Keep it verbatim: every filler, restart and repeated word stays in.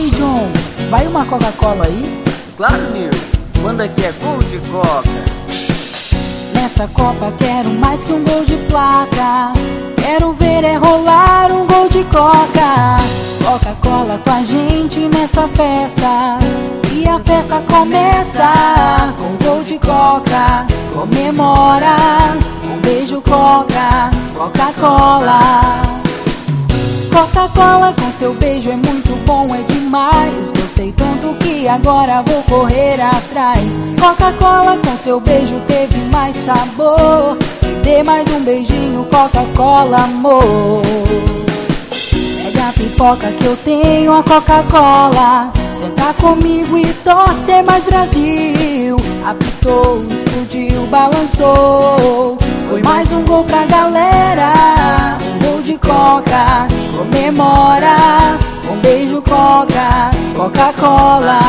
Ei, John, vai uma Coca-Cola aí? Claro, Nil, quando aqui é gol de Coca. Nessa Copa quero mais que um gol de placa. Quero ver é rolar um gol de Coca. Coca-Cola com a gente nessa festa. E a festa começa com gol de Coca. Comemora, um beijo Coca, Coca-Cola. Coca-Cola com seu beijo é muito bom, é demais. Gostei tanto que agora vou correr atrás. Coca-Cola com seu beijo teve mais sabor. Me dê mais um beijinho, Coca-Cola, amor. Pega a pipoca que eu tenho, a Coca-Cola. Senta comigo e torce mais Brasil. Apitou, explodiu, balançou. Foi mais um gol pra galera. Um gol de Coca, comemora. Um beijo Coca, Coca-Cola.